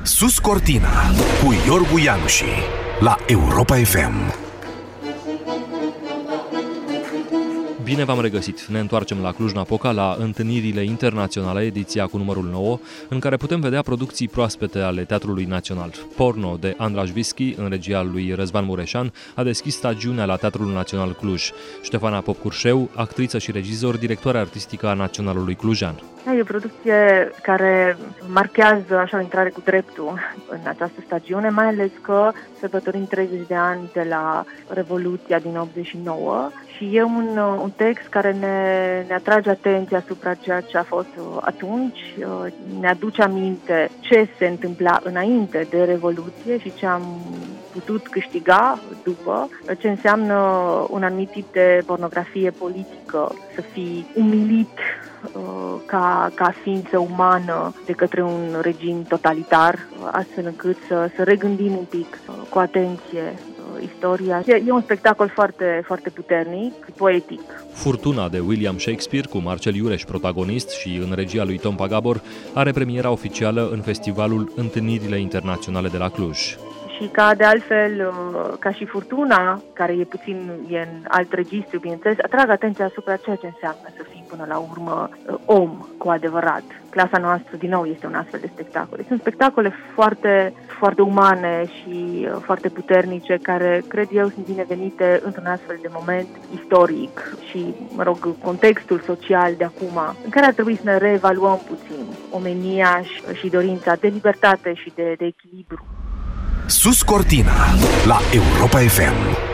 Sus Cortina cu Iorgu Ianuși la Europa FM. Bine v-am regăsit! Ne întoarcem la Cluj-Napoca, la Întâlnirile Internaționale, ediția cu numărul 9, în care putem vedea producții proaspete ale Teatrului Național. Porno de Andras Vischi, în regia lui Răzvan Mureșan, a deschis stagiunea la Teatrul Național Cluj. Ștefana Popcurșeu, actriță și regizor, directoare artistică a Naționalului Clujan. E o producție care marchează așa o intrare cu dreptul în această stagiune, mai ales că sărbătorim 30 de ani de la Revoluția din 89 și e un text care ne atrage atenția asupra ceea ce a fost atunci, ne aduce aminte ce se întâmpla înainte de Revoluție și ce am putut câștiga după, ce înseamnă un anumit tip de pornografie politică, să fii umilit ca ființă umană de către un regim totalitar, astfel încât să regândim un pic cu atenție istoria. E un spectacol foarte, foarte puternic, poetic. Furtuna de William Shakespeare, cu Marcel Iureș protagonist și în regia lui Tom Pagabor, are premiera oficială în festivalul Întâlnirile Internaționale de la Cluj. Și ca de altfel, ca și Furtuna, care e în alt registru, bineînțeles, atrag atenția asupra ceea ce înseamnă să fim până la urmă om cu adevărat. Clasa noastră, din nou, este un astfel de spectacol. Sunt spectacole foarte, foarte umane și foarte puternice, care, cred eu, sunt binevenite într-un astfel de moment istoric și, contextul social de acum, în care ar trebui să ne reevaluăm puțin omenia și dorința de libertate și de echilibru. Sus Cortina la Europa FM.